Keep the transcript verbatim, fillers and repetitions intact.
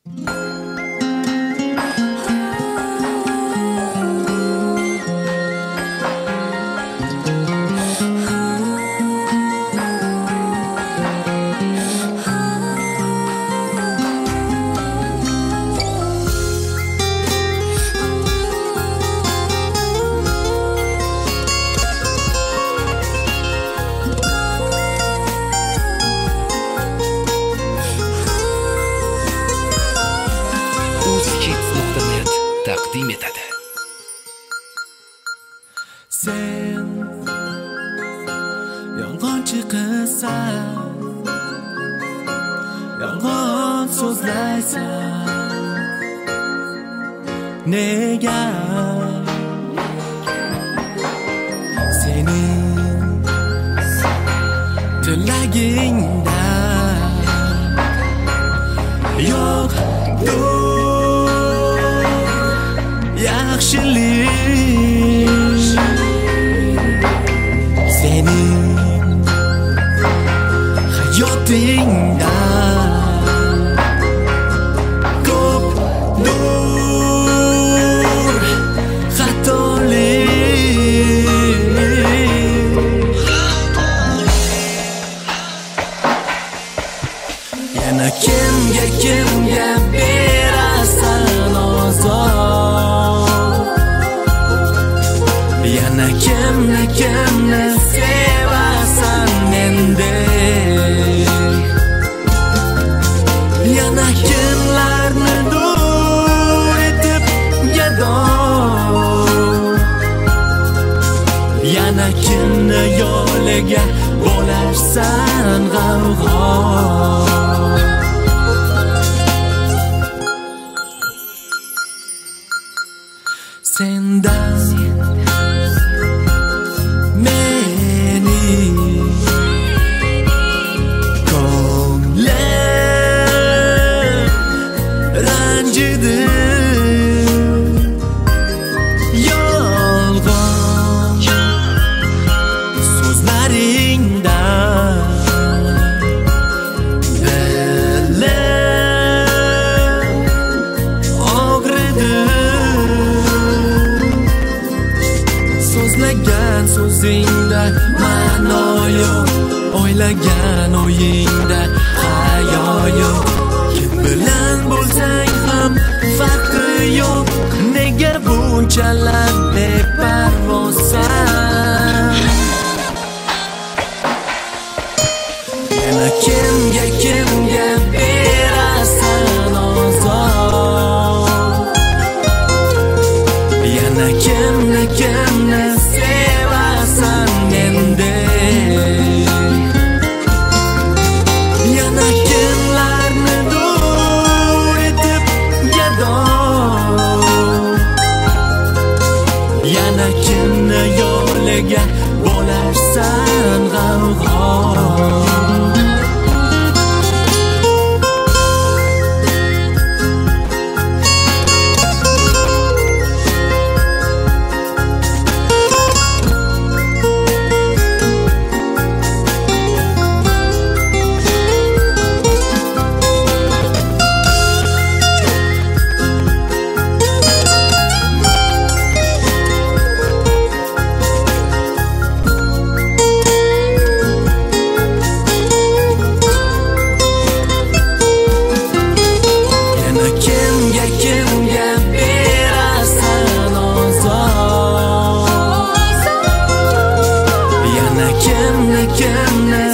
taqdim etadi. Sen yolg'onchi qizsan, yolg'on so'zlaysan. Nega sening tilagingda yo'q yaxshilik, sening hayotingda ko'pdur xatolik. Yana kimga kimga berasan ozor, yana kimni kimni sevasan mendek, yana kimlarni dur etib gado, yana kimni yo'liga bo'larsan g'avg'o. Sendan meni ko'nglim ranjidi, yolg'on so'zlaringdan dilim og'ridi. So'zlagan so'zingda ma'no yo'q, o'ylagan o'yingda hayo yo'q. Kim bilan bo'lsang ham farqi yo'q, nega bunchalar beparvozsan? Yana kimga kimga berasan ozor, yana kimni kimni sevasan mendek, yana kimlarni dur etib gado, yana kimni yo'liga bo'larsan g'avg'o. Kimni kimni